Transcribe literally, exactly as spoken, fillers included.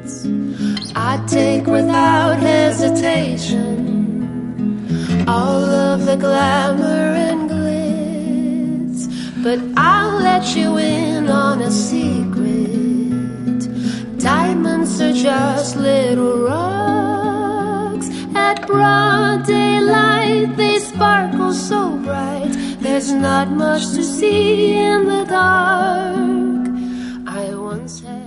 I'd take without hesitation all of the glamour and glitz, but I'll let you in on a secret. Diamonds are just little rocks. At broad daylight they sparkle so bright, there's not much to see in the dark. I once had